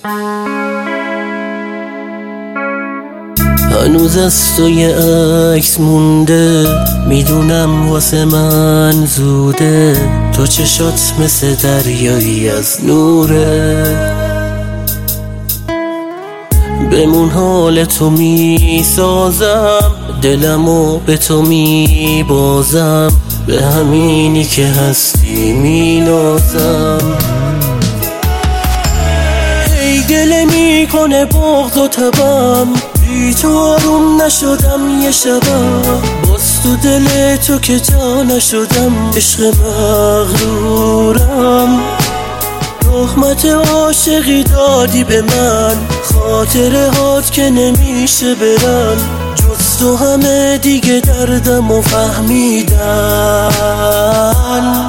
هنوز از تو یه عکس مونده، میدونم واسه من زوده. تو چشات مثل دریایی از نوره، بمون حال تو میسازم، دلمو به تو میبازم، به همینی که هستی مینازم. هی دل میکنه بغض و تبم، هیچ آروم نشدم یه شبم، باز تو دل تو که جا نشدم، عشق مغرورم. تهمت عاشقی دادی به من، خاطره هات که نمیشه برن، جز تو همه دیگه دردم و فهمیدن.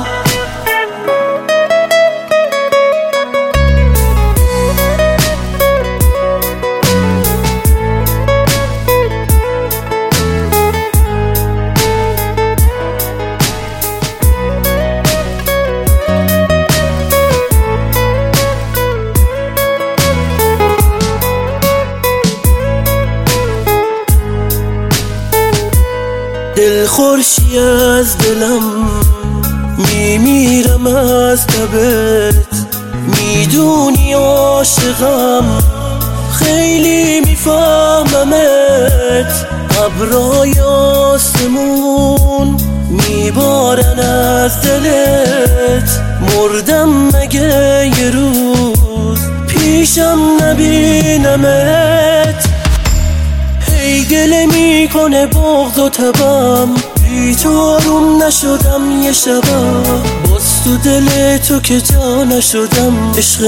دل خورشی از دلم، میمیرم از تبت، میدونی عاشقم، خیلی میفهممت. ابرای آسمون میبارن از دلت، مردم مگه یه روز پیشم نبینمت. هی دل میکنه بغض و تبم، هیچ آروم نشدم یه شبم، باز تو دل تو که جا نشدم، عشق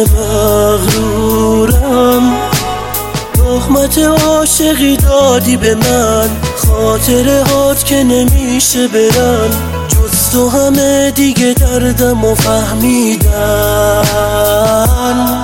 مغرورم. تهمت عاشقی دادی به من، خاطره هات که نمیشه برن، جز تو همه دیگه دردم و فهمیدن.